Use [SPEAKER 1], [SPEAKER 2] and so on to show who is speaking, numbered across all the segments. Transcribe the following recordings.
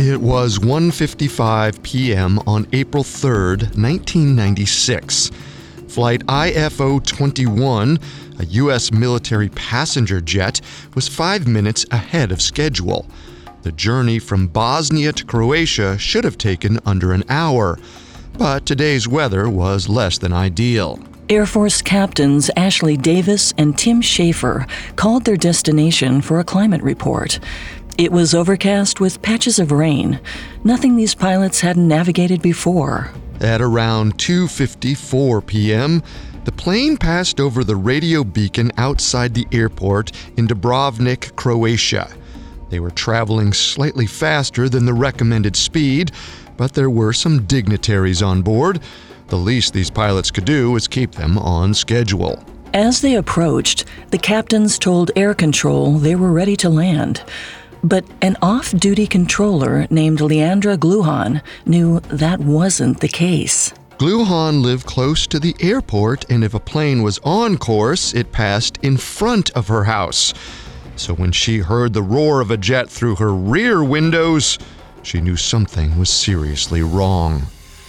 [SPEAKER 1] It was 1:55 p.m. on April 3rd, 1996. Flight IFO-21, a U.S. military passenger jet, was 5 minutes ahead of schedule. The journey from Bosnia to Croatia should have taken under an hour, but today's weather was less than ideal.
[SPEAKER 2] Air Force captains Ashley Davis and Tim Schaefer called their destination for a climate report. It was overcast with patches of rain, nothing these pilots hadn't navigated before.
[SPEAKER 1] At around 2:54 p.m., the plane passed over the radio beacon outside the airport in Dubrovnik, Croatia. They were traveling slightly faster than the recommended speed, but there were some dignitaries on board. The least these pilots could do was keep them on schedule.
[SPEAKER 2] As they approached, the captains told air control they were ready to land. But an off-duty controller named Leandra Gluhan knew that wasn't the case.
[SPEAKER 1] Gluhan lived close to the airport, and if a plane was on course, it passed in front of her house. So when she heard the roar of a jet through her rear windows, she knew something was seriously wrong.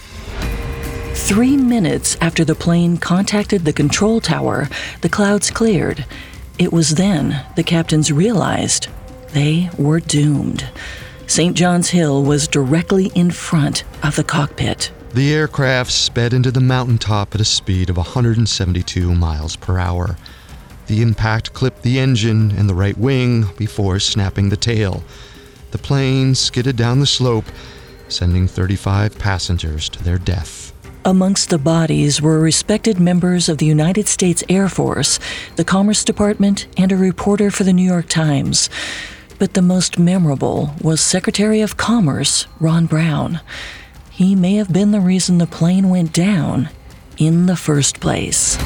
[SPEAKER 2] 3 minutes after the plane contacted the control tower, the clouds cleared. It was then the captains realized they were doomed. St. John's Hill was directly in front of the cockpit.
[SPEAKER 1] The aircraft sped into the mountaintop at a speed of 172 miles per hour. The impact clipped the engine and the right wing before snapping the tail. The plane skidded down the slope, sending 35 passengers to their death.
[SPEAKER 2] Amongst the bodies were respected members of the United States Air Force, the Commerce Department, and a reporter for the New York Times. But the most memorable was Secretary of Commerce Ron Brown. He may have been the reason the plane went down in the first place.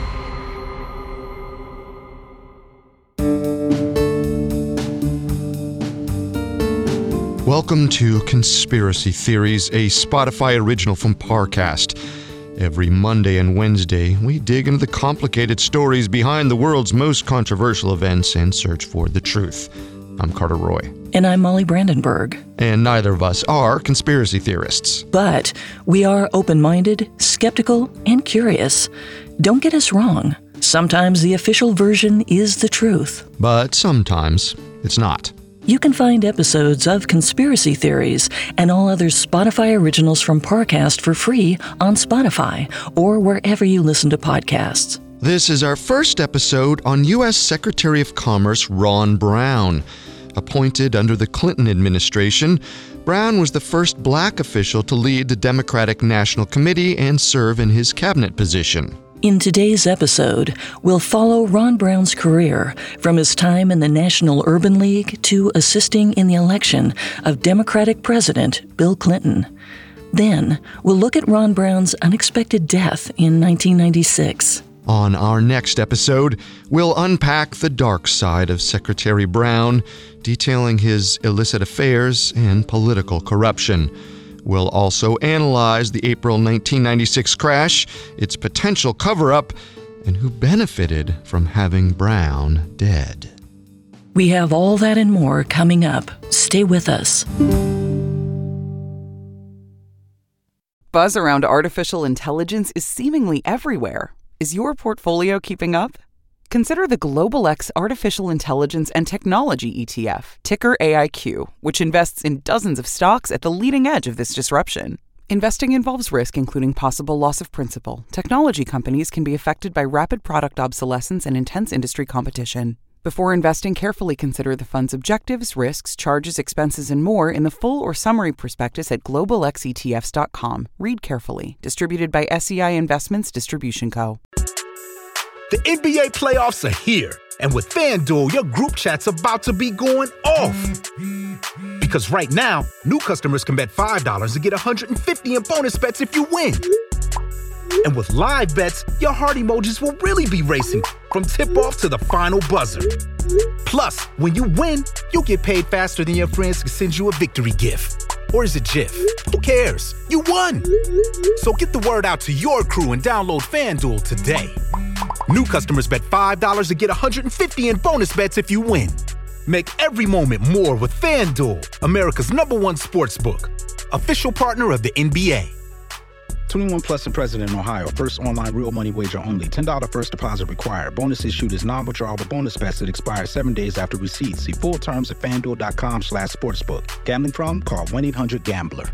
[SPEAKER 1] Welcome to Conspiracy Theories, a Spotify original from Parcast. Every Monday and Wednesday, we dig into the complicated stories behind the world's most controversial events and search for the truth. I'm Carter Roy.
[SPEAKER 2] And I'm Molly Brandenburg.
[SPEAKER 1] And neither of us are conspiracy theorists.
[SPEAKER 2] But we are open-minded, skeptical, and curious. Don't get us wrong. Sometimes the official version is the truth.
[SPEAKER 1] But sometimes it's not.
[SPEAKER 2] You can find episodes of Conspiracy Theories and all other Spotify originals from Parcast for free on Spotify or wherever you listen to podcasts.
[SPEAKER 1] This is our first episode on U.S. Secretary of Commerce Ron Brown. Appointed under the Clinton administration, Brown was the first black official to lead the Democratic National Committee and serve in his cabinet position.
[SPEAKER 2] In today's episode, we'll follow Ron Brown's career from his time in the National Urban League to assisting in the election of Democratic President Bill Clinton. Then, we'll look at Ron Brown's unexpected death in 1996.
[SPEAKER 1] On our next episode, we'll unpack the dark side of Secretary Brown, detailing his illicit affairs and political corruption. We'll also analyze the April 1996 crash, its potential cover-up, and who benefited from having Brown dead.
[SPEAKER 2] We have all that and more coming up. Stay with us.
[SPEAKER 3] Buzz around artificial intelligence is seemingly everywhere. Is your portfolio keeping up? Consider the Global X Artificial Intelligence and Technology ETF, ticker AIQ, which invests in dozens of stocks at the leading edge of this disruption. Investing involves risk, including possible loss of principal. Technology companies can be affected by rapid product obsolescence and intense industry competition. Before investing, carefully consider the fund's objectives, risks, charges, expenses, and more in the full or summary prospectus at globalxetfs.com. Read carefully. Distributed by SEI Investments Distribution Co.
[SPEAKER 4] The NBA playoffs are here, and with FanDuel, your group chat's about to be going off. Because right now, new customers can bet $5 to get $150 in bonus bets if you win. And with live bets, your heart emojis will really be racing from tip-off to the final buzzer. Plus, when you win, you'll get paid faster than your friends can send you a victory gift. Or is it GIF? Who cares? You won! So get the word out to your crew and download FanDuel today. New customers bet $5 to get $150 in bonus bets if you win. Make every moment more with FanDuel, America's #1 sportsbook. Official partner of the NBA.
[SPEAKER 5] 21 plus and present in Ohio. First online real money wager only. $10 first deposit required. Bonus issued is non-withdrawable bonus bets that expire 7 days after receipt. See full terms at FanDuel.com/sportsbook. Gambling problem? Call 1-800-GAMBLER.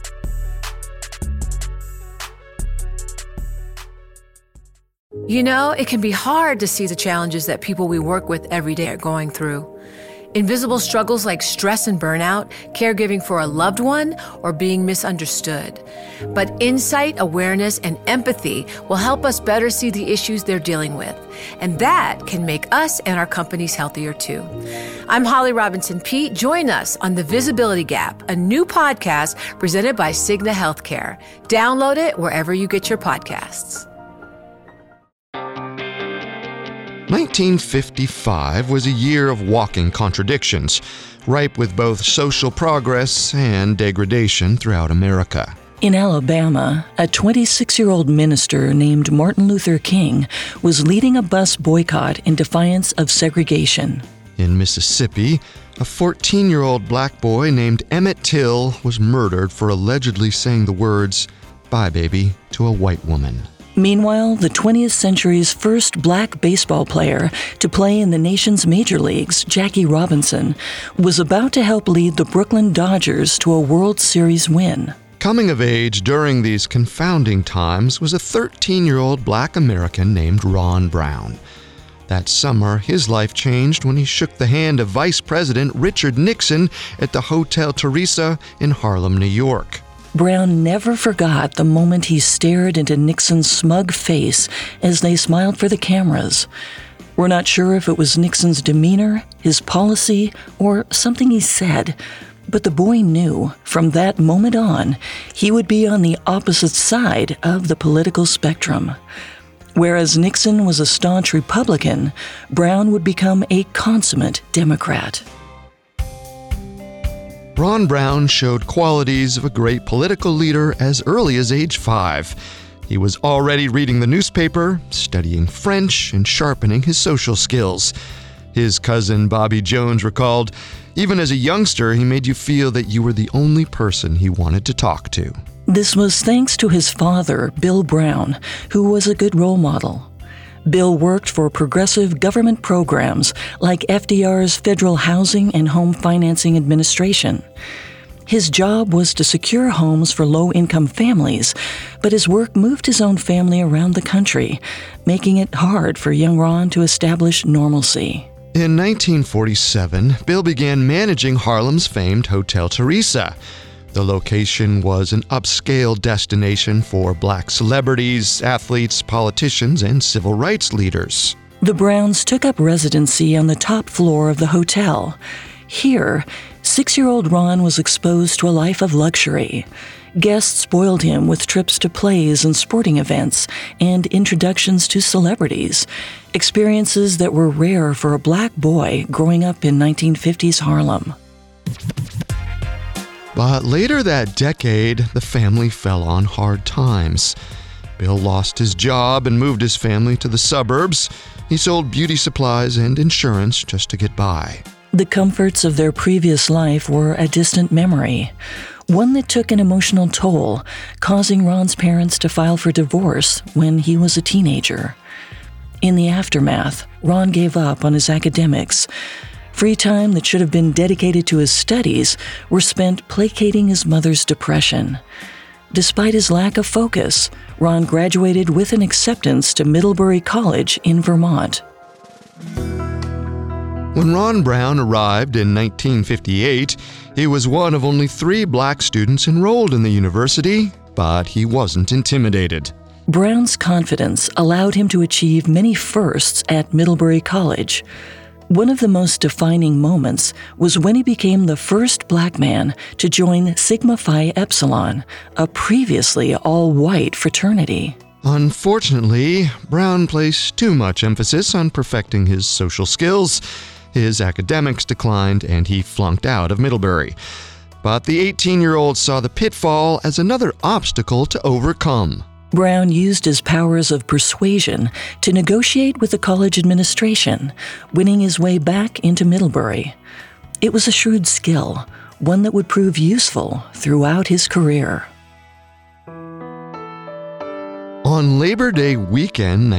[SPEAKER 6] You know, it can be hard to see the challenges that people we work with every day are going through. Invisible struggles like stress and burnout, caregiving for a loved one, or being misunderstood. But insight, awareness, and empathy will help us better see the issues they're dealing with. And that can make us and our companies healthier too. I'm Holly Robinson Peete. Join us on The Visibility Gap, a new podcast presented by Cigna Healthcare. Download it wherever you get your podcasts.
[SPEAKER 1] 1955 was a year of walking contradictions, ripe with both social progress and degradation throughout America.
[SPEAKER 2] In Alabama, a 26-year-old minister named Martin Luther King was leading a bus boycott in defiance of segregation.
[SPEAKER 1] In Mississippi, a 14-year-old black boy named Emmett Till was murdered for allegedly saying the words, "Bye, baby," to a white woman.
[SPEAKER 2] Meanwhile, the 20th century's first black baseball player to play in the nation's major leagues, Jackie Robinson, was about to help lead the Brooklyn Dodgers to a World Series win.
[SPEAKER 1] Coming of age during these confounding times was a 13-year-old black American named Ron Brown. That summer, his life changed when he shook the hand of Vice President Richard Nixon at the Hotel Theresa in Harlem, New York.
[SPEAKER 2] Brown never forgot the moment he stared into Nixon's smug face as they smiled for the cameras. We're not sure if it was Nixon's demeanor, his policy, or something he said, but the boy knew from that moment on he would be on the opposite side of the political spectrum. Whereas Nixon was a staunch Republican, Brown would become a consummate Democrat.
[SPEAKER 1] Ron Brown showed qualities of a great political leader as early as age 5. He was already reading the newspaper, studying French, and sharpening his social skills. His cousin Bobby Jones recalled, "Even as a youngster, he made you feel that you were the only person he wanted to talk to."
[SPEAKER 2] This was thanks to his father, Bill Brown, who was a good role model. Bill worked for progressive government programs like FDR's Federal Housing and Home Financing Administration. His job was to secure homes for low-income families, but his work moved his own family around the country, making it hard for young Ron to establish normalcy.
[SPEAKER 1] In 1947, Bill began managing Harlem's famed Hotel Theresa. The location was an upscale destination for black celebrities, athletes, politicians, and civil rights leaders.
[SPEAKER 2] The Browns took up residency on the top floor of the hotel. Here, 6-year-old Ron was exposed to a life of luxury. Guests spoiled him with trips to plays and sporting events and introductions to celebrities, experiences that were rare for a black boy growing up in 1950s Harlem.
[SPEAKER 1] But later that decade, the family fell on hard times. Bill lost his job and moved his family to the suburbs. He sold beauty supplies and insurance just to get by.
[SPEAKER 2] The comforts of their previous life were a distant memory, one that took an emotional toll, causing Ron's parents to file for divorce when he was a teenager. In the aftermath, Ron gave up on his academics. Free time that should have been dedicated to his studies were spent placating his mother's depression. Despite his lack of focus, Ron graduated with an acceptance to Middlebury College in Vermont.
[SPEAKER 1] When Ron Brown arrived in 1958, he was one of only 3 black students enrolled in the university, but he wasn't intimidated.
[SPEAKER 2] Brown's confidence allowed him to achieve many firsts at Middlebury College. One of the most defining moments was when he became the first black man to join Sigma Phi Epsilon, a previously all-white fraternity.
[SPEAKER 1] Unfortunately, Brown placed too much emphasis on perfecting his social skills. His academics declined and he flunked out of Middlebury. But the 18-year-old saw the pitfall as another obstacle to overcome.
[SPEAKER 2] Brown used his powers of persuasion to negotiate with the college administration, winning his way back into Middlebury. It was a shrewd skill, one that would prove useful throughout his career.
[SPEAKER 1] On Labor Day weekend,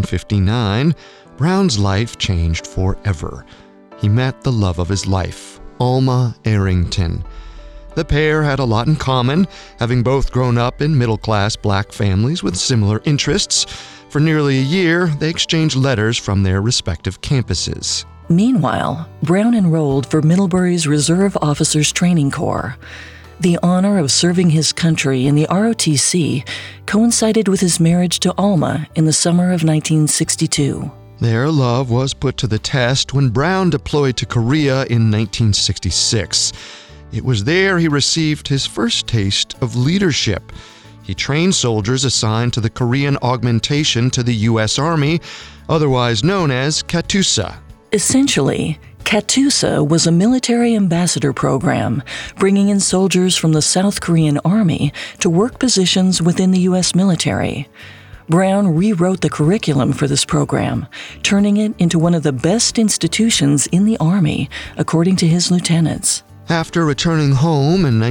[SPEAKER 1] 1959, Brown's life changed forever. He met the love of his life, Alma Arrington. The pair had a lot in common, having both grown up in middle-class black families with similar interests. For nearly a year, they exchanged letters from their respective campuses.
[SPEAKER 2] Meanwhile, Brown enrolled for Middlebury's Reserve Officers Training Corps. The honor of serving his country in the ROTC coincided with his marriage to Alma in the summer of 1962.
[SPEAKER 1] Their love was put to the test when Brown deployed to Korea in 1966. It was there he received his first taste of leadership. He trained soldiers assigned to the Korean augmentation to the U.S. Army, otherwise known as KATUSA.
[SPEAKER 2] Essentially, KATUSA was a military ambassador program, bringing in soldiers from the South Korean Army to work positions within the U.S. military. Brown rewrote the curriculum for this program, turning it into one of the best institutions in the Army, according to his lieutenants.
[SPEAKER 1] After returning home in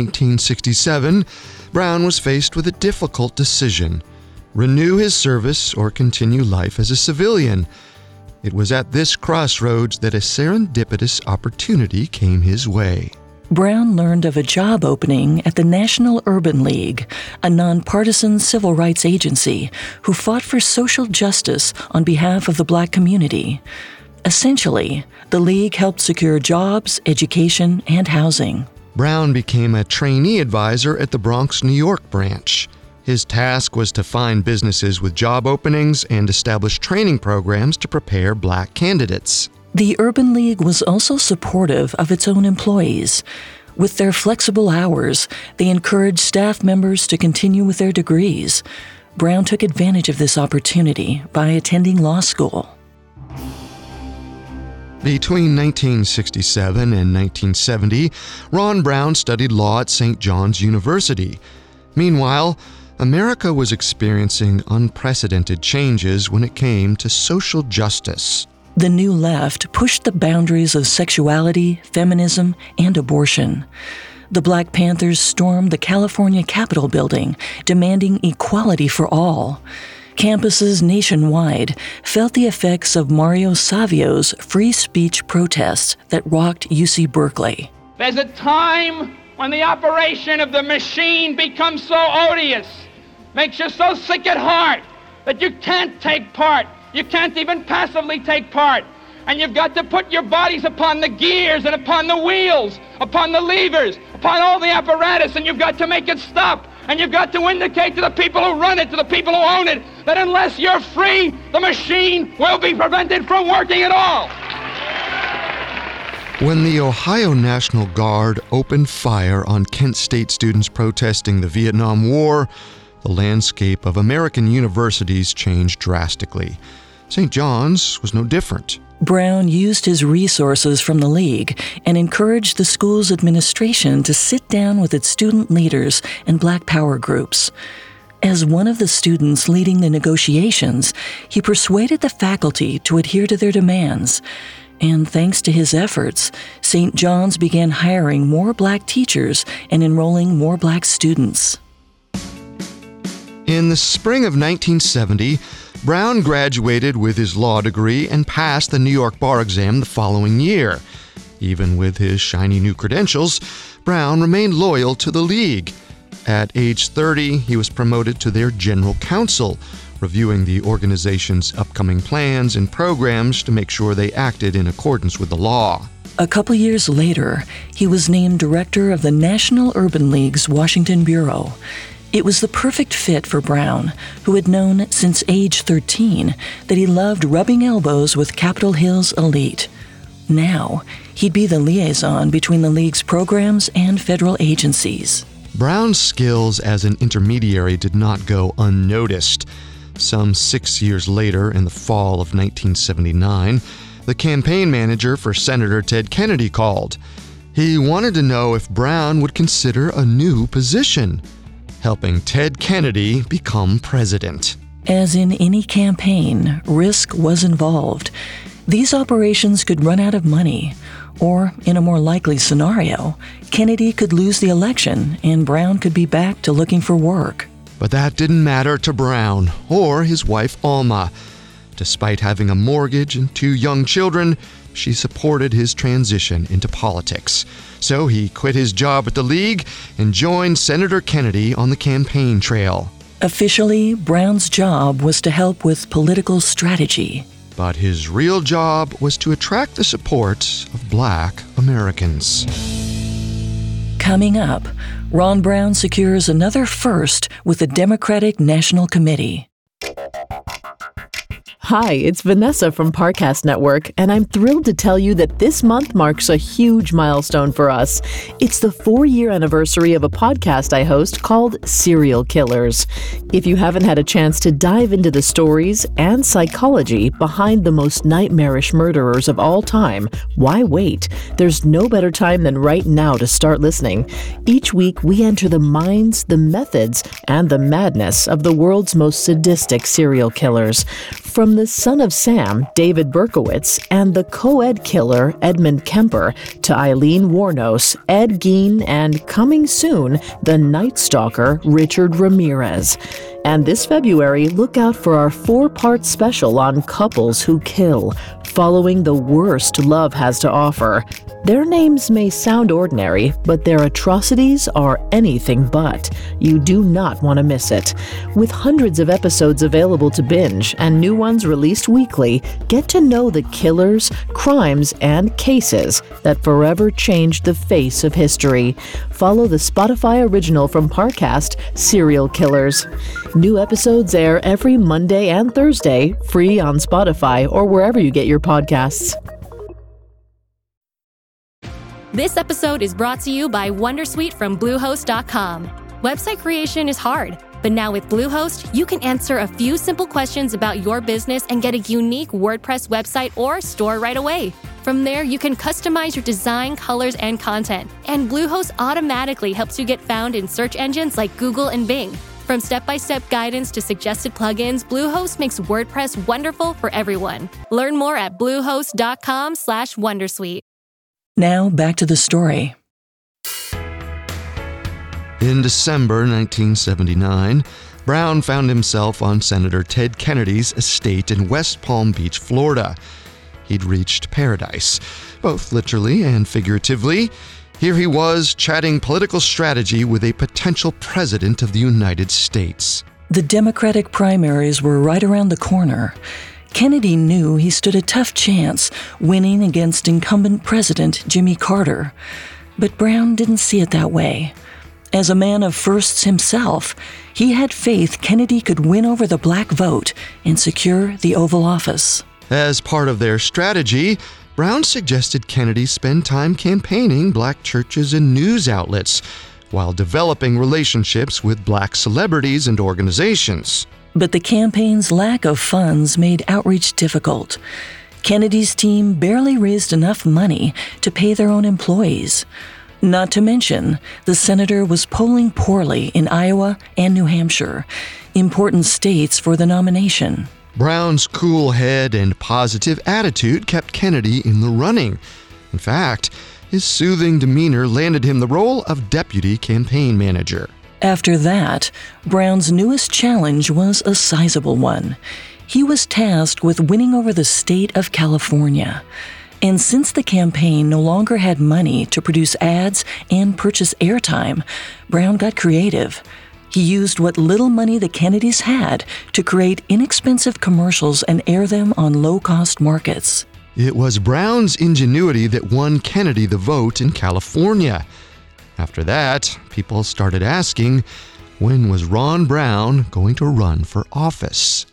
[SPEAKER 1] 1967, Brown was faced with a difficult decision: renew his service or continue life as a civilian. It was at this crossroads that a serendipitous opportunity came his way.
[SPEAKER 2] Brown learned of a job opening at the National Urban League, a nonpartisan civil rights agency who fought for social justice on behalf of the black community. Essentially, the League helped secure jobs, education, and housing.
[SPEAKER 1] Brown became a trainee advisor at the Bronx, New York branch. His task was to find businesses with job openings and establish training programs to prepare black candidates.
[SPEAKER 2] The Urban League was also supportive of its own employees. With their flexible hours, they encouraged staff members to continue with their degrees. Brown took advantage of this opportunity by attending law school.
[SPEAKER 1] Between 1967 and 1970, Ron Brown studied law at St. John's University. Meanwhile, America was experiencing unprecedented changes when it came to social justice.
[SPEAKER 2] The New Left pushed the boundaries of sexuality, feminism, and abortion. The Black Panthers stormed the California Capitol building, demanding equality for all. Campuses nationwide felt the effects of Mario Savio's free speech protests that rocked UC Berkeley.
[SPEAKER 7] There's a time when the operation of the machine becomes so odious, makes you so sick at heart that you can't take part. You can't even passively take part. And you've got to put your bodies upon the gears and upon the wheels, upon the levers, upon all the apparatus, and you've got to make it stop. And you've got to indicate to the people who run it, to the people who own it, that unless you're free, the machine will be prevented from working at all.
[SPEAKER 1] When the Ohio National Guard opened fire on Kent State students protesting the Vietnam War, the landscape of American universities changed drastically. St. John's was no different.
[SPEAKER 2] Brown used his resources from the League and encouraged the school's administration to sit down with its student leaders and Black Power groups. As one of the students leading the negotiations, he persuaded the faculty to adhere to their demands. And thanks to his efforts, St. John's began hiring more black teachers and enrolling more black students.
[SPEAKER 1] In the spring of 1970, Brown graduated with his law degree and passed the New York bar exam the following year. Even with his shiny new credentials, Brown remained loyal to the League. At age 30, he was promoted to their general counsel, reviewing the organization's upcoming plans and programs to make sure they acted in accordance with the law.
[SPEAKER 2] A couple years later, he was named director of the National Urban League's Washington Bureau. It was the perfect fit for Brown, who had known since age 13 that he loved rubbing elbows with Capitol Hill's elite. Now, he'd be the liaison between the League's programs and federal agencies.
[SPEAKER 1] Brown's skills as an intermediary did not go unnoticed. Some 6 years later, in the fall of 1979, the campaign manager for Senator Ted Kennedy called. He wanted to know if Brown would consider a new position. helping Ted Kennedy become president.
[SPEAKER 2] As in any campaign, risk was involved. These operations could run out of money, or, in a more likely scenario, Kennedy could lose the election and Brown could be back to looking for work.
[SPEAKER 1] But that didn't matter to Brown or his wife Alma. Despite having a mortgage and 2 young children, she supported his transition into politics. So he quit his job at the League and joined Senator Kennedy on the campaign trail.
[SPEAKER 2] Officially, Brown's job was to help with political strategy.
[SPEAKER 1] But his real job was to attract the support of Black Americans.
[SPEAKER 2] Coming up, Ron Brown secures another first with the Democratic National Committee.
[SPEAKER 8] Hi, it's Vanessa from Parcast Network, and I'm thrilled to tell you that this month marks a huge milestone for us. It's the 4-year anniversary of a podcast I host called Serial Killers. If you haven't had a chance to dive into the stories and psychology behind the most nightmarish murderers of all time, why wait? There's no better time than right now to start listening. Each week, we enter the minds, the methods, and the madness of the world's most sadistic serial killers. From the son of Sam, David Berkowitz, and the co-ed killer, Edmund Kemper, to Eileen Wuornos, Ed Gein, and coming soon, the Night Stalker, Richard Ramirez. And this February, look out for our 4-part special on couples who kill, following the worst love has to offer. Their names may sound ordinary, but their atrocities are anything but. You do not want to miss it. With hundreds of episodes available to binge and new ones released weekly, get to know the killers, crimes, and cases that forever changed the face of history. Follow the Spotify original from Parcast, Serial Killers. New episodes air every Monday and Thursday, free on Spotify or wherever you get your podcasts.
[SPEAKER 9] This episode is brought to you by Wondersuite from Bluehost.com. Website creation is hard, but now with Bluehost, you can answer a few simple questions about your business and get a unique WordPress website or store right away. From there, you can customize your design, colors, and content. And Bluehost automatically helps you get found in search engines like Google and Bing. From step-by-step guidance to suggested plugins, Bluehost makes WordPress wonderful for everyone. Learn more at bluehost.com/Wondersuite.
[SPEAKER 2] Now back to the story.
[SPEAKER 1] In December 1979, Brown found himself on Senator Ted Kennedy's estate in West Palm Beach, Florida. He'd reached paradise, both literally and figuratively. Here he was, chatting political strategy with a potential president of the United States.
[SPEAKER 2] The Democratic primaries were right around the corner. Kennedy knew he stood a tough chance winning against incumbent President Jimmy Carter. But Brown didn't see it that way. As a man of firsts himself, he had faith Kennedy could win over the black vote and secure the Oval Office.
[SPEAKER 1] As part of their strategy, Brown suggested Kennedy spend time campaigning black churches and news outlets while developing relationships with black celebrities and organizations.
[SPEAKER 2] But the campaign's lack of funds made outreach difficult. Kennedy's team barely raised enough money to pay their own employees. Not to mention, the senator was polling poorly in Iowa and New Hampshire, important states for the nomination.
[SPEAKER 1] Brown's cool head and positive attitude kept Kennedy in the running. In fact, his soothing demeanor landed him the role of deputy campaign manager.
[SPEAKER 2] After that, Brown's newest challenge was a sizable one. He was tasked with winning over the state of California. And since the campaign no longer had money to produce ads and purchase airtime, Brown got creative. He used what little money the Kennedys had to create inexpensive commercials and air them on low-cost markets.
[SPEAKER 1] It was Brown's ingenuity that won Kennedy the vote in California. After that, people started asking, when was Ron Brown going to run for office?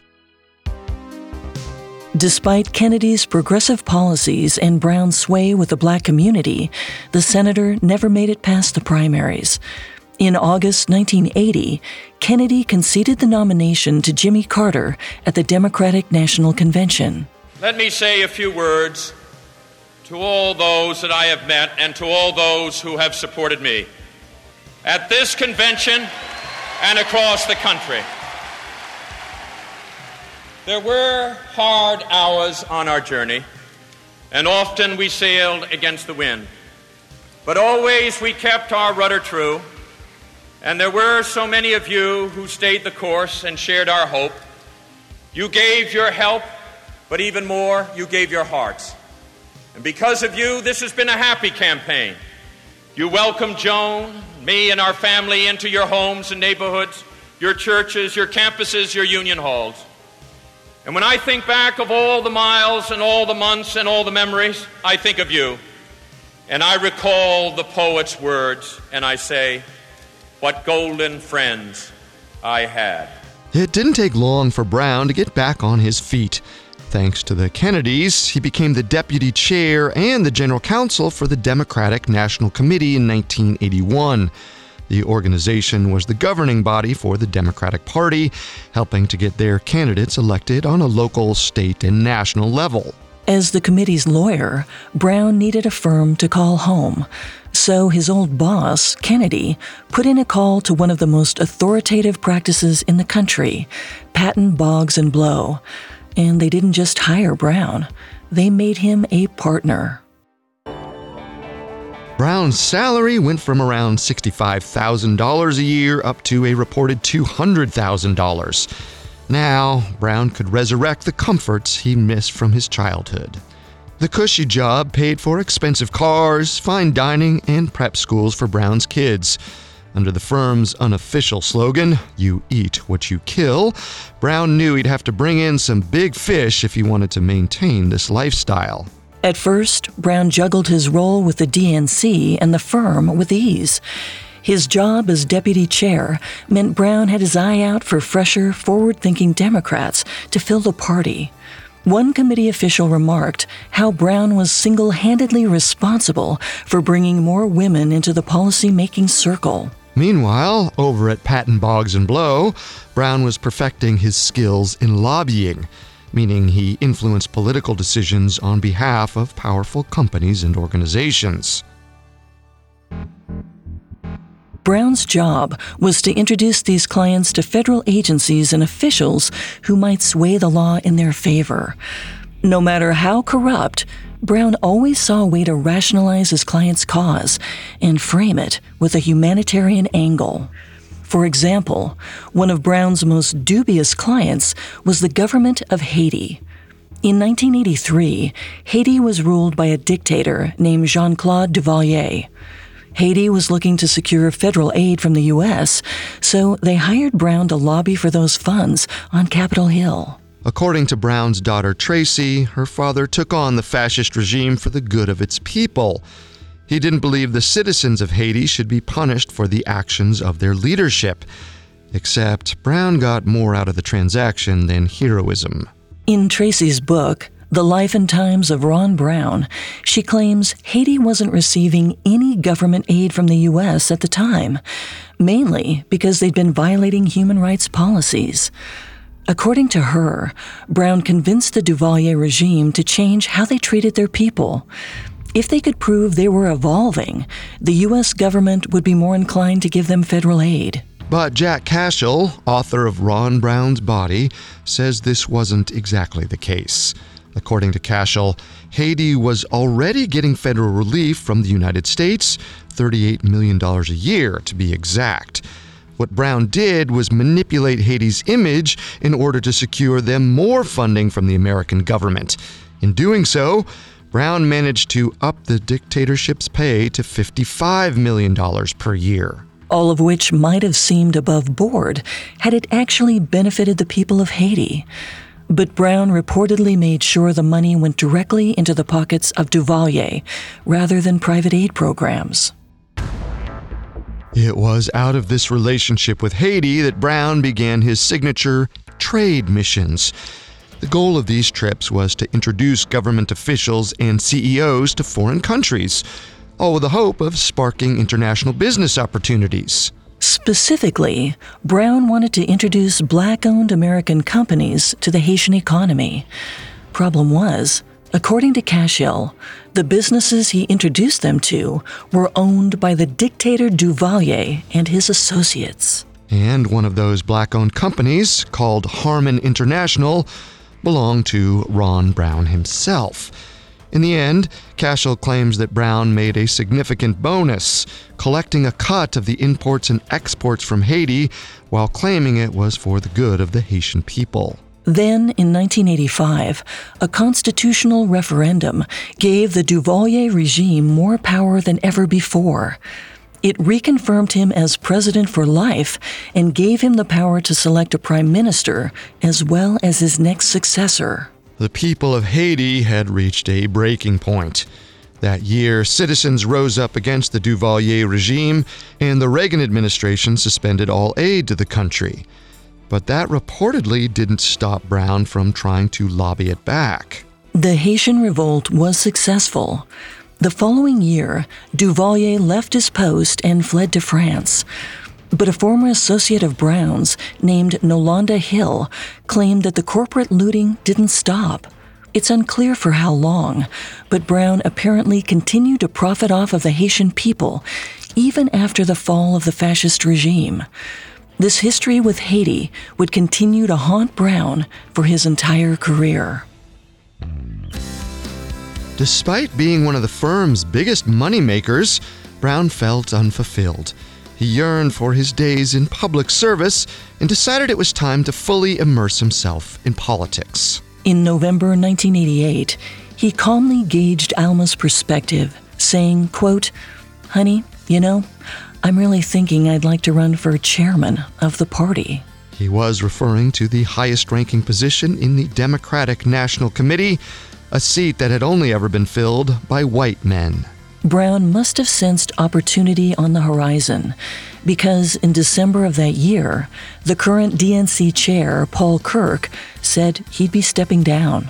[SPEAKER 2] Despite Kennedy's progressive policies and Brown's sway with the black community, the senator never made it past the primaries. In August 1980, Kennedy conceded the nomination to Jimmy Carter at the Democratic National Convention.
[SPEAKER 10] Let me say a few words to all those that I have met and to all those who have supported me. At this convention, and across the country. There were hard hours on our journey, and often we sailed against the wind. But always we kept our rudder true, and there were so many of you who stayed the course and shared our hope. You gave your help, but even more, you gave your hearts. And because of you, this has been a happy campaign. You welcomed Joan, me, and our family into your homes and neighborhoods, your churches, your campuses, your union halls. And when I think back of all the miles and all the months and all the memories, I think of you. And I recall the poet's words, and I say, what golden friends I had.
[SPEAKER 1] It didn't take long for Brown to get back on his feet. Thanks to the Kennedys, he became the deputy chair and the general counsel for the Democratic National Committee in 1981. The organization was the governing body for the Democratic Party, helping to get their candidates elected on a local, state, and national level.
[SPEAKER 2] As the committee's lawyer, Brown needed a firm to call home. So his old boss, Kennedy, put in a call to one of the most authoritative practices in the country, Patton, Boggs & Blow. And they didn't just hire Brown, they made him a partner.
[SPEAKER 1] Brown's salary went from around $65,000 a year up to a reported $200,000. Now, Brown could resurrect the comforts he missed from his childhood. The cushy job paid for expensive cars, fine dining, and prep schools for Brown's kids. Under the firm's unofficial slogan, "You eat what you kill," Brown knew he'd have to bring in some big fish if he wanted to maintain this lifestyle.
[SPEAKER 2] At first, Brown juggled his role with the DNC and the firm with ease. His job as deputy chair meant Brown had his eye out for fresher, forward-thinking Democrats to fill the party. One committee official remarked how Brown was single-handedly responsible for bringing more women into the policy-making circle.
[SPEAKER 1] Meanwhile, over at Patton, Boggs & Blow, Brown was perfecting his skills in lobbying, meaning he influenced political decisions on behalf of powerful companies and organizations.
[SPEAKER 2] Brown's job was to introduce these clients to federal agencies and officials who might sway the law in their favor. No matter how corrupt, Brown always saw a way to rationalize his client's cause and frame it with a humanitarian angle. For example, one of Brown's most dubious clients was the government of Haiti. In 1983, Haiti was ruled by a dictator named Jean-Claude Duvalier. Haiti was looking to secure federal aid from the U.S., so they hired Brown to lobby for those funds on Capitol Hill.
[SPEAKER 1] According to Brown's daughter Tracy, her father took on the fascist regime for the good of its people. He didn't believe the citizens of Haiti should be punished for the actions of their leadership. Except Brown got more out of the transaction than heroism.
[SPEAKER 2] In Tracy's book, The Life and Times of Ron Brown, she claims Haiti wasn't receiving any government aid from the U.S. at the time, mainly because they'd been violating human rights policies. According to her, Brown convinced the Duvalier regime to change how they treated their people. If they could prove they were evolving, the U.S. government would be more inclined to give them federal aid.
[SPEAKER 1] But Jack Cashel, author of Ron Brown's Body, says this wasn't exactly the case. According to Cashel, Haiti was already getting federal relief from the United States, $38 million a year to be exact. What Brown did was manipulate Haiti's image in order to secure them more funding from the American government. In doing so, Brown managed to up the dictatorship's pay to $55 million per year.
[SPEAKER 2] All of which might have seemed above board had it actually benefited the people of Haiti. But Brown reportedly made sure the money went directly into the pockets of Duvalier rather than private aid programs.
[SPEAKER 1] It was out of this relationship with Haiti that Brown began his signature trade missions. The goal of these trips was to introduce government officials and CEOs to foreign countries, all with the hope of sparking international business opportunities.
[SPEAKER 2] Specifically, Brown wanted to introduce Black-owned American companies to the Haitian economy. Problem was, according to Cashel, the businesses he introduced them to were owned by the dictator Duvalier and his associates.
[SPEAKER 1] And one of those black-owned companies, called Harmon International, belonged to Ron Brown himself. In the end, Cashel claims that Brown made a significant bonus, collecting a cut of the imports and exports from Haiti, while claiming it was for the good of the Haitian people.
[SPEAKER 2] Then, in 1985, a constitutional referendum gave the Duvalier regime more power than ever before. It reconfirmed him as president for life and gave him the power to select a prime minister as well as his next successor.
[SPEAKER 1] The people of Haiti had reached a breaking point. That year, citizens rose up against the Duvalier regime, and the Reagan administration suspended all aid to the country. But that reportedly didn't stop Brown from trying to lobby it back.
[SPEAKER 2] The Haitian revolt was successful. The following year, Duvalier left his post and fled to France. But a former associate of Brown's, named Nolanda Hill, claimed that the corporate looting didn't stop. It's unclear for how long, but Brown apparently continued to profit off of the Haitian people, even after the fall of the fascist regime. This history with Haiti would continue to haunt Brown for his entire career.
[SPEAKER 1] Despite being one of the firm's biggest moneymakers, Brown felt unfulfilled. He yearned for his days in public service and decided it was time to fully immerse himself in politics.
[SPEAKER 2] In November 1988, he calmly gauged Alma's perspective, saying, quote, "Honey, I'm really thinking I'd like to run for chairman of the party."
[SPEAKER 1] He was referring to the highest-ranking position in the Democratic National Committee, a seat that had only ever been filled by white men.
[SPEAKER 2] Brown must have sensed opportunity on the horizon, because in December of that year, the current DNC chair, Paul Kirk, said he'd be stepping down.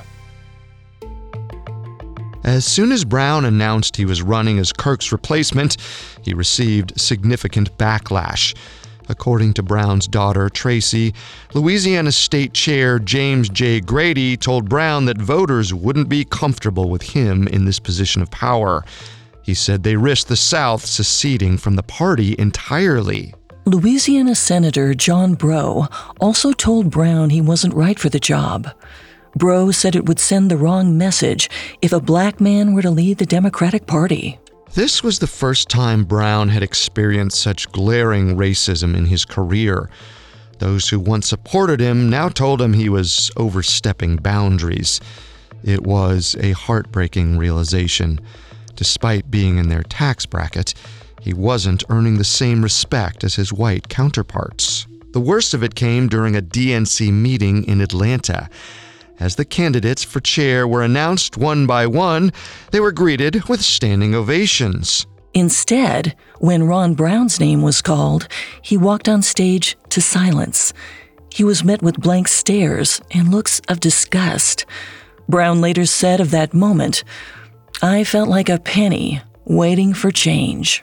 [SPEAKER 1] As soon as Brown announced he was running as Kirk's replacement, he received significant backlash. According to Brown's daughter, Tracy, Louisiana State Chair James J. Grady told Brown that voters wouldn't be comfortable with him in this position of power. He said they risked the South seceding from the party entirely.
[SPEAKER 2] Louisiana Senator John Breaux also told Brown he wasn't right for the job. Breaux said it would send the wrong message if a black man were to lead the Democratic Party.
[SPEAKER 1] This was the first time Brown had experienced such glaring racism in his career. Those who once supported him now told him he was overstepping boundaries. It was a heartbreaking realization. Despite being in their tax bracket, he wasn't earning the same respect as his white counterparts. The worst of it came during a DNC meeting in Atlanta. As the candidates for chair were announced one by one, they were greeted with standing ovations.
[SPEAKER 2] Instead, when Ron Brown's name was called, he walked on stage to silence. He was met with blank stares and looks of disgust. Brown later said of that moment, "I felt like a penny waiting for change."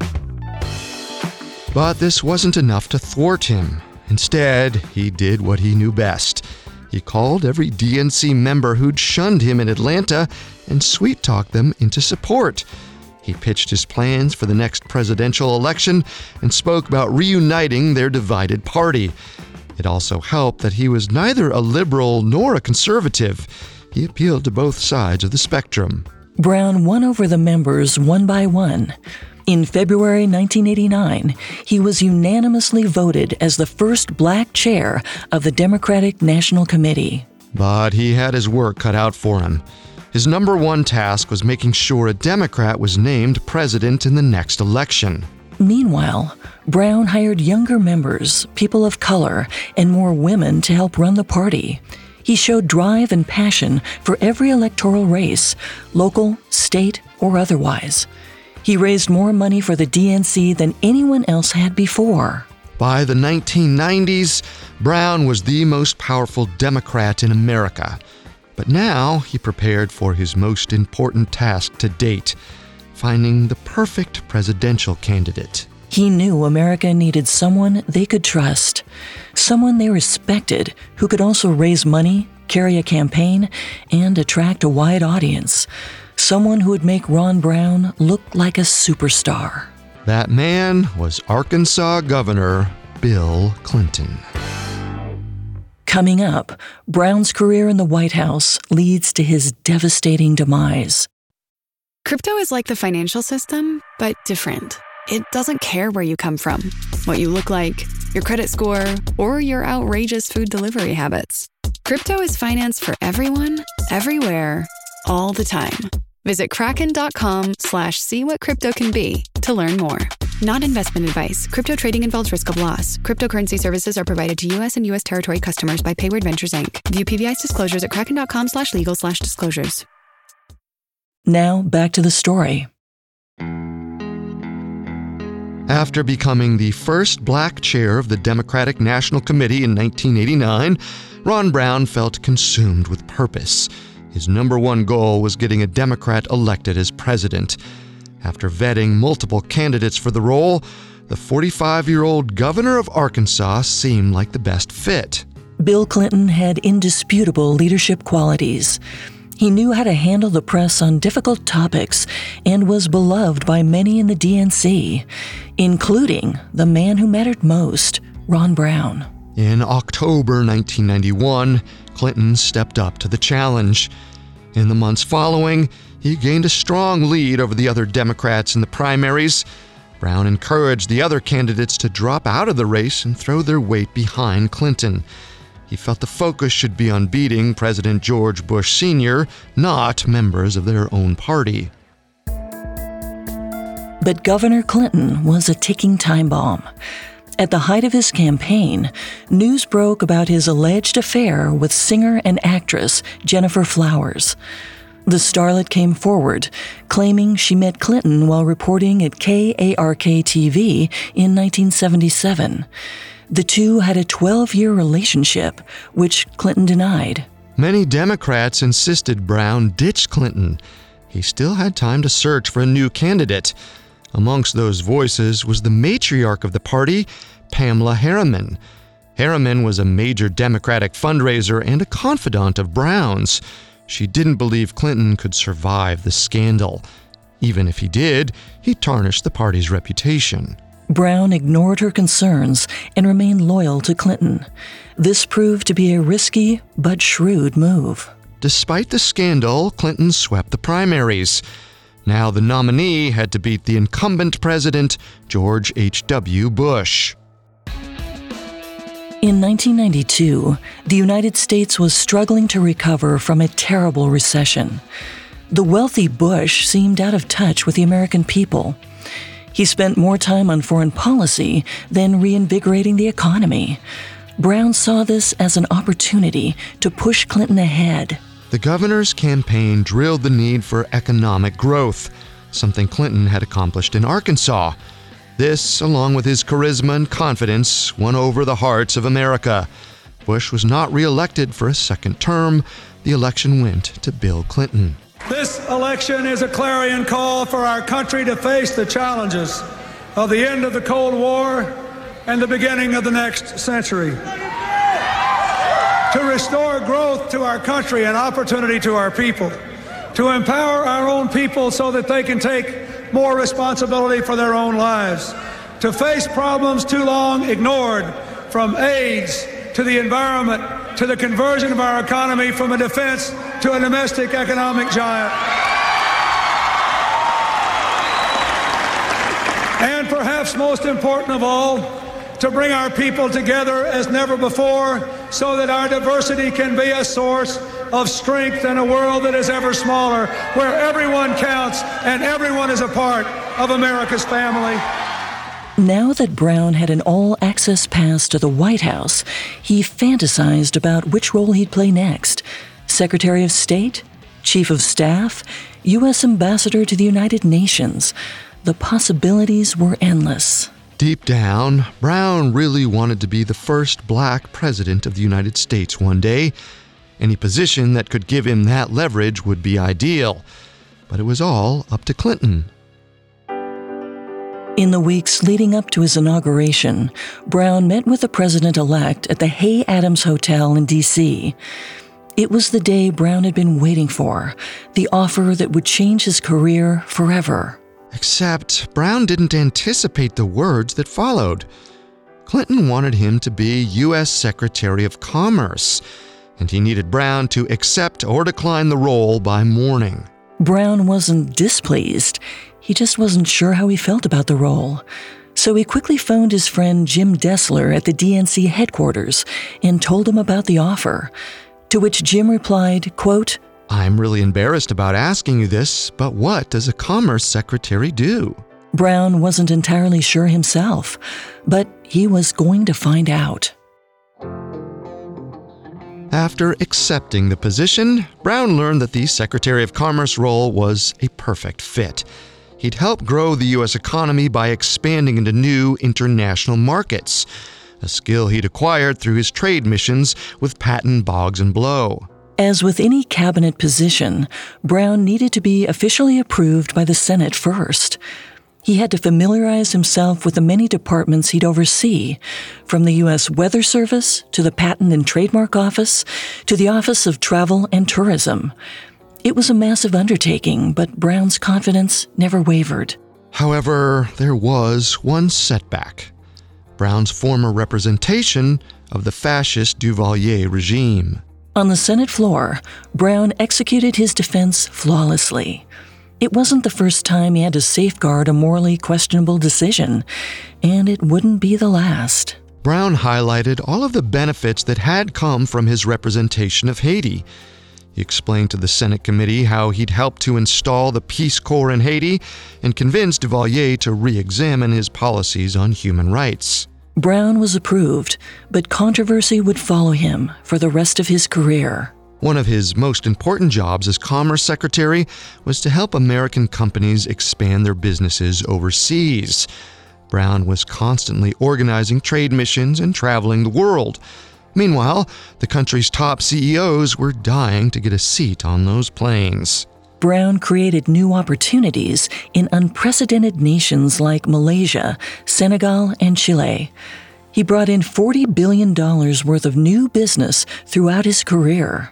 [SPEAKER 1] But this wasn't enough to thwart him. Instead, he did what he knew best. He called every DNC member who'd shunned him in Atlanta and sweet-talked them into support. He pitched his plans for the next presidential election and spoke about reuniting their divided party. It also helped that he was neither a liberal nor a conservative. He appealed to both sides of the spectrum.
[SPEAKER 2] Brown won over the members one by one. In February 1989, he was unanimously voted as the first black chair of the Democratic National Committee.
[SPEAKER 1] But he had his work cut out for him. His number one task was making sure a Democrat was named president in the next election.
[SPEAKER 2] Meanwhile, Brown hired younger members, people of color, and more women to help run the party. He showed drive and passion for every electoral race, local, state, or otherwise. He raised more money for the DNC than anyone else had before.
[SPEAKER 1] By the 1990s, Brown was the most powerful Democrat in America. But now he prepared for his most important task to date, finding the perfect presidential candidate.
[SPEAKER 2] He knew America needed someone they could trust, someone they respected who could also raise money, carry a campaign, and attract a wide audience. Someone who would make Ron Brown look like a superstar.
[SPEAKER 1] That man was Arkansas Governor Bill Clinton.
[SPEAKER 2] Coming up, Brown's career in the White House leads to his devastating demise.
[SPEAKER 11] Crypto is like the financial system, but different. It doesn't care where you come from, what you look like, your credit score, or your outrageous food delivery habits. Crypto is finance for everyone, everywhere, all the time. Visit kraken.com/see-what-crypto-can-be to learn more. Not investment advice. Crypto trading involves risk of loss. Cryptocurrency services are provided to U.S. and U.S. territory customers by Payward Ventures, Inc. View PBI's disclosures at kraken.com/legal/disclosures.
[SPEAKER 2] Now, back to the story.
[SPEAKER 1] After becoming the first black chair of the Democratic National Committee in 1989, Ron Brown felt consumed with purpose. His number one goal was getting a Democrat elected as president. After vetting multiple candidates for the role, the 45-year-old governor of Arkansas seemed like the best fit.
[SPEAKER 2] Bill Clinton had indisputable leadership qualities. He knew how to handle the press on difficult topics and was beloved by many in the DNC, including the man who mattered most, Ron Brown.
[SPEAKER 1] In October 1991, Clinton stepped up to the challenge. In the months following, he gained a strong lead over the other Democrats in the primaries. Brown encouraged the other candidates to drop out of the race and throw their weight behind Clinton. He felt the focus should be on beating President George Bush Sr., not members of their own party.
[SPEAKER 2] But Governor Clinton was a ticking time bomb. At the height of his campaign, news broke about his alleged affair with singer and actress Gennifer Flowers. The starlet came forward, claiming she met Clinton while reporting at KARK-TV in 1977. The two had a 12-year relationship, which Clinton denied.
[SPEAKER 1] Many Democrats insisted Brown ditch Clinton. He still had time to search for a new candidate. Amongst those voices was the matriarch of the party, Pamela Harriman. Harriman was a major Democratic fundraiser and a confidant of Brown's. She didn't believe Clinton could survive the scandal. Even if he did, he tarnished the party's reputation.
[SPEAKER 2] Brown ignored her concerns and remained loyal to Clinton. This proved to be a risky but shrewd move.
[SPEAKER 1] Despite the scandal, Clinton swept the primaries. Now the nominee had to beat the incumbent president, George H.W. Bush.
[SPEAKER 2] In 1992, the United States was struggling to recover from a terrible recession. The wealthy Bush seemed out of touch with the American people. He spent more time on foreign policy than reinvigorating the economy. Brown saw this as an opportunity to push Clinton ahead.
[SPEAKER 1] The governor's campaign drilled the need for economic growth, something Clinton had accomplished in Arkansas. This, along with his charisma and confidence, won over the hearts of America. Bush was not re-elected for a second term. The election went to Bill Clinton.
[SPEAKER 12] This election is a clarion call for our country to face the challenges of the end of the Cold War and the beginning of the next century. To restore growth to our country and opportunity to our people. To empower our own people so that they can take more responsibility for their own lives. To face problems too long ignored, from AIDS to the environment to the conversion of our economy from a defense to a domestic economic giant. And perhaps most important of all, to bring our people together as never before so that our diversity can be a source of strength in a world that is ever smaller, where everyone counts and everyone is a part of America's family.
[SPEAKER 2] Now that Brown had an all-access pass to the White House, he fantasized about which role he'd play next. Secretary of State? Chief of Staff? U.S. Ambassador to the United Nations? The possibilities were endless.
[SPEAKER 1] Deep down, Brown really wanted to be the first black president of the United States one day. Any position that could give him that leverage would be ideal. But it was all up to Clinton.
[SPEAKER 2] In the weeks leading up to his inauguration, Brown met with the president-elect at the Hay Adams Hotel in D.C. It was the day Brown had been waiting for, the offer that would change his career forever.
[SPEAKER 1] Except Brown didn't anticipate the words that followed. Clinton wanted him to be U.S. Secretary of Commerce, and he needed Brown to accept or decline the role by morning.
[SPEAKER 2] Brown wasn't displeased. He just wasn't sure how he felt about the role. So he quickly phoned his friend Jim Dessler at the DNC headquarters and told him about the offer. To which Jim replied, quote,
[SPEAKER 1] "I'm really embarrassed about asking you this, but what does a Commerce Secretary do?"
[SPEAKER 2] Brown wasn't entirely sure himself, but he was going to find out.
[SPEAKER 1] After accepting the position, Brown learned that the Secretary of Commerce role was a perfect fit. He'd help grow the U.S. economy by expanding into new international markets, a skill he'd acquired through his trade missions with Patton, Boggs, and Blow.
[SPEAKER 2] As with any cabinet position, Brown needed to be officially approved by the Senate first. He had to familiarize himself with the many departments he'd oversee, from the U.S. Weather Service to the Patent and Trademark Office to the Office of Travel and Tourism. It was a massive undertaking, but Brown's confidence never wavered.
[SPEAKER 1] However, there was one setback: Brown's former representation of the fascist Duvalier regime.
[SPEAKER 2] On the Senate floor, Brown executed his defense flawlessly. It wasn't the first time he had to safeguard a morally questionable decision, and it wouldn't be the last.
[SPEAKER 1] Brown highlighted all of the benefits that had come from his representation of Haiti. He explained to the Senate committee how he'd helped to install the Peace Corps in Haiti and convinced Duvalier to re-examine his policies on human rights.
[SPEAKER 2] Brown was approved, but controversy would follow him for the rest of his career.
[SPEAKER 1] One of his most important jobs as Commerce Secretary was to help American companies expand their businesses overseas. Brown was constantly organizing trade missions and traveling the world. Meanwhile, the country's top CEOs were dying to get a seat on those planes.
[SPEAKER 2] Brown created new opportunities in unprecedented nations like Malaysia, Senegal, and Chile. He brought in $40 billion worth of new business throughout his career.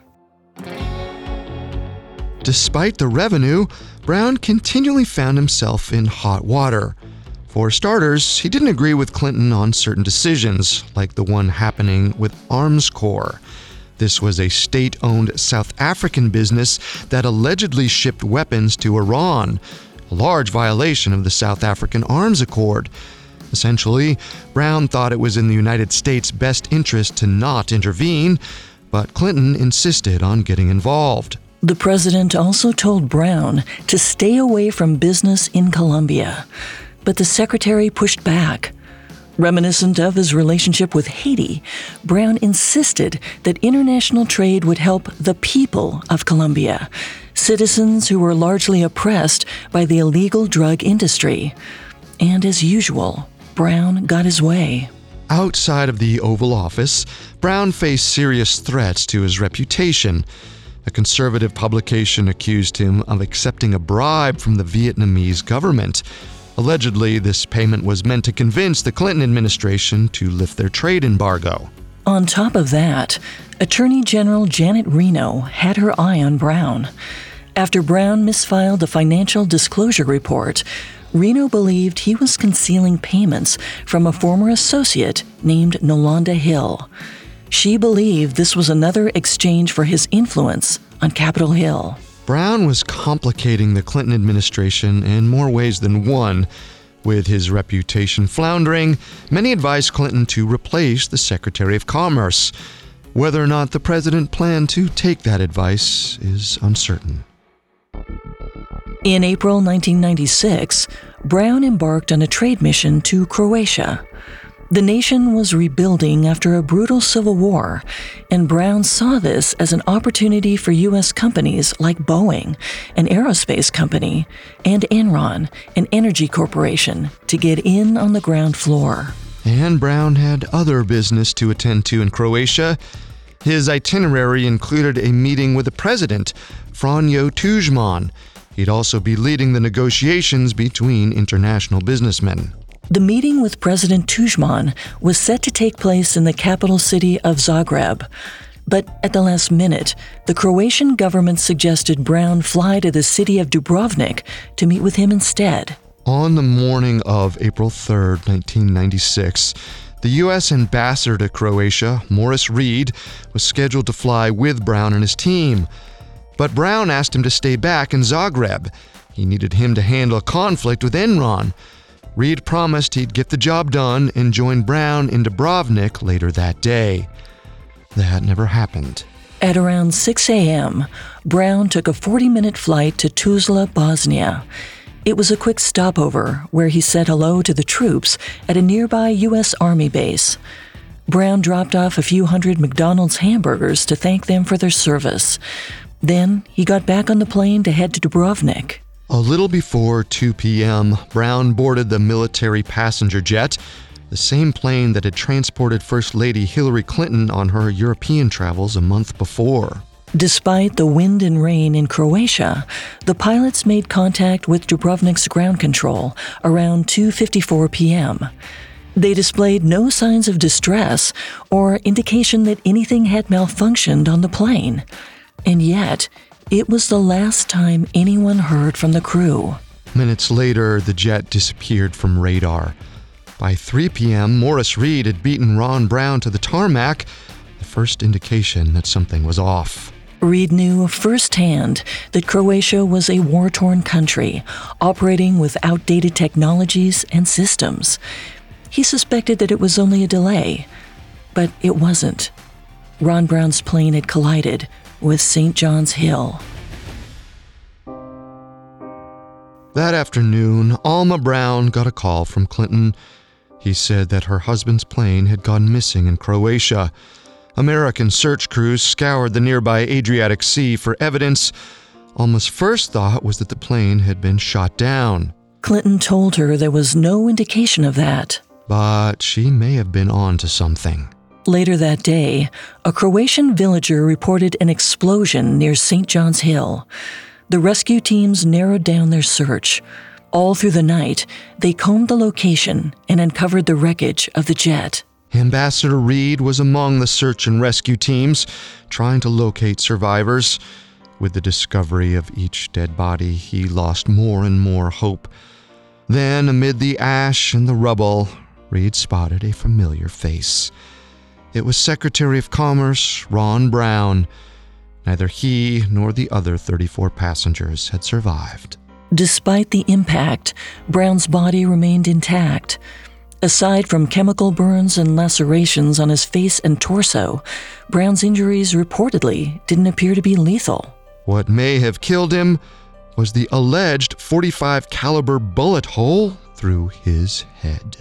[SPEAKER 1] Despite the revenue, Brown continually found himself in hot water. For starters, he didn't agree with Clinton on certain decisions, like the one happening with Armscor. This was a state-owned South African business that allegedly shipped weapons to Iran, a large violation of the South African Arms Accord. Essentially, Brown thought it was in the United States' best interest to not intervene, but Clinton insisted on getting involved.
[SPEAKER 2] The president also told Brown to stay away from business in Colombia, but the secretary pushed back. Reminiscent of his relationship with Haiti, Brown insisted that international trade would help the people of Colombia, citizens who were largely oppressed by the illegal drug industry. And as usual, Brown got his way.
[SPEAKER 1] Outside of the Oval Office, Brown faced serious threats to his reputation. A conservative publication accused him of accepting a bribe from the Vietnamese government. Allegedly, this payment was meant to convince the Clinton administration to lift their trade embargo.
[SPEAKER 2] On top of that, Attorney General Janet Reno had her eye on Brown. After Brown misfiled a financial disclosure report, Reno believed he was concealing payments from a former associate named Nolanda Hill. She believed this was another exchange for his influence on Capitol Hill.
[SPEAKER 1] Brown was complicating the Clinton administration in more ways than one. With his reputation floundering, many advised Clinton to replace the Secretary of Commerce. Whether or not the president planned to take that advice is uncertain.
[SPEAKER 2] In April 1996, Brown embarked on a trade mission to Croatia. The nation was rebuilding after a brutal civil war, and Brown saw this as an opportunity for U.S. companies like Boeing, an aerospace company, and Enron, an energy corporation, to get in on the ground floor.
[SPEAKER 1] And Brown had other business to attend to in Croatia. His itinerary included a meeting with the president, Franjo Tuđman. He'd also be leading the negotiations between international businessmen.
[SPEAKER 2] The meeting with President Tuđman was set to take place in the capital city of Zagreb. But at the last minute, the Croatian government suggested Brown fly to the city of Dubrovnik to meet with him instead.
[SPEAKER 1] On the morning of April 3rd, 1996, The U.S. ambassador to Croatia, Morris Reed, was scheduled to fly with Brown and his team. But Brown asked him to stay back in Zagreb. He needed him to handle a conflict with Enron. Reed promised he'd get the job done and join Brown in Dubrovnik later that day. That never happened.
[SPEAKER 2] At around 6 a.m., Brown took a 40-minute flight to Tuzla, Bosnia. It was a quick stopover where he said hello to the troops at a nearby U.S. Army base. Brown dropped off a few hundred McDonald's hamburgers to thank them for their service. Then he got back on the plane to head to Dubrovnik.
[SPEAKER 1] A little before 2 p.m., Brown boarded the military passenger jet, the same plane that had transported First Lady Hillary Clinton on her European travels a month before.
[SPEAKER 2] Despite the wind and rain in Croatia, the pilots made contact with Dubrovnik's ground control around 2:54 p.m. They displayed no signs of distress or indication that anything had malfunctioned on the plane. And yet, it was the last time anyone heard from the crew.
[SPEAKER 1] Minutes later, the jet disappeared from radar. By 3 p.m., Morris Reed had beaten Ron Brown to the tarmac, the first indication that something was off.
[SPEAKER 2] Reed knew firsthand that Croatia was a war-torn country, operating with outdated technologies and systems. He suspected that it was only a delay, but it wasn't. Ron Brown's plane had collided with St. John's Hill.
[SPEAKER 1] That afternoon, Alma Brown got a call from Clinton. He said that her husband's plane had gone missing in Croatia. American search crews scoured the nearby Adriatic Sea for evidence. Alma's first thought was that the plane had been shot down.
[SPEAKER 2] Clinton told her there was no indication of that.
[SPEAKER 1] But she may have been on to something.
[SPEAKER 2] Later that day, a Croatian villager reported an explosion near St. John's Hill. The rescue teams narrowed down their search. All through the night, they combed the location and uncovered the wreckage of the jet.
[SPEAKER 1] Ambassador Reed was among the search and rescue teams, trying to locate survivors. With the discovery of each dead body, he lost more and more hope. Then, amid the ash and the rubble, Reed spotted a familiar face. It was Secretary of Commerce Ron Brown. Neither he nor the other 34 passengers had survived.
[SPEAKER 2] Despite the impact, Brown's body remained intact. Aside from chemical burns and lacerations on his face and torso, Brown's injuries reportedly didn't appear to be lethal.
[SPEAKER 1] What may have killed him was the alleged .45 caliber bullet hole through his head.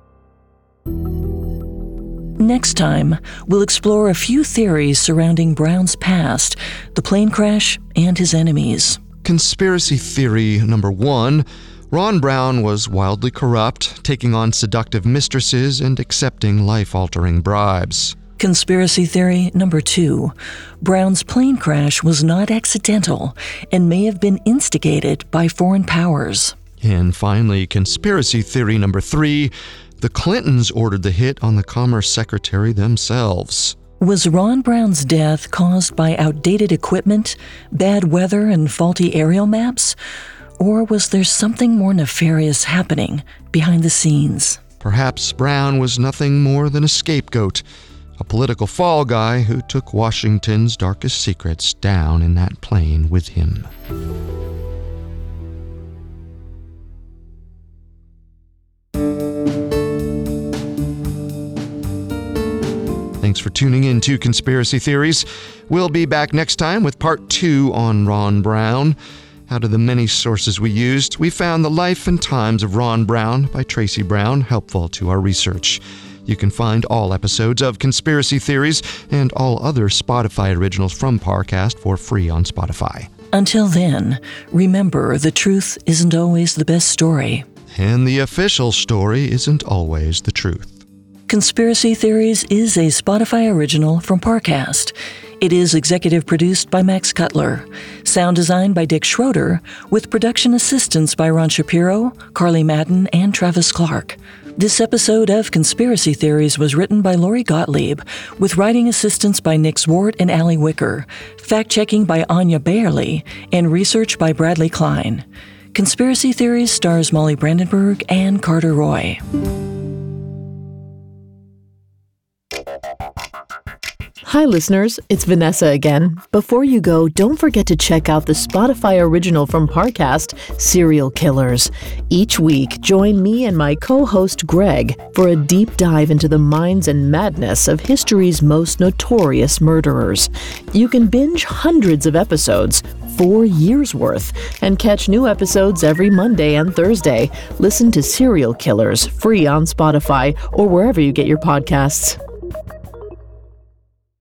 [SPEAKER 2] Next time, we'll explore a few theories surrounding Brown's past, the plane crash, and his enemies.
[SPEAKER 1] Conspiracy theory number 1. Ron Brown was wildly corrupt, taking on seductive mistresses and accepting life-altering bribes.
[SPEAKER 2] Conspiracy theory number 2. Brown's plane crash was not accidental and may have been instigated by foreign powers.
[SPEAKER 1] And finally, conspiracy theory number 3. The Clintons ordered the hit on the Commerce Secretary themselves.
[SPEAKER 2] Was Ron Brown's death caused by outdated equipment, bad weather, and faulty aerial maps? Or was there something more nefarious happening behind the scenes?
[SPEAKER 1] Perhaps Brown was nothing more than a scapegoat, a political fall guy who took Washington's darkest secrets down in that plane with him. Thanks for tuning in to Conspiracy Theories. We'll be back next time with part 2 on Ron Brown. Out of the many sources we used, we found The Life and Times of Ron Brown by Tracy Brown helpful to our research. You can find all episodes of Conspiracy Theories and all other Spotify originals from Parcast for free on Spotify.
[SPEAKER 2] Until then, remember the truth isn't always the best story.
[SPEAKER 1] And the official story isn't always the truth.
[SPEAKER 2] Conspiracy Theories is a Spotify original from Parcast. It is executive produced by Max Cutler, sound designed by Dick Schroeder, with production assistance by Ron Shapiro, Carly Madden, and Travis Clark. This episode of Conspiracy Theories was written by Lori Gottlieb, with writing assistance by Nick Zwart and Allie Wicker, fact-checking by Anya Bayerly, and research by Bradley Klein. Conspiracy Theories stars Molly Brandenburg and Carter Roy.
[SPEAKER 8] Hi, listeners. It's Vanessa again. Before you go, don't forget to check out the Spotify original from Parcast, Serial Killers. Each week, join me and my co-host Greg for a deep dive into the minds and madness of history's most notorious murderers. You can binge hundreds of episodes, 4 years worth, and catch new episodes every Monday and Thursday. Listen to Serial Killers free on Spotify or wherever you get your podcasts.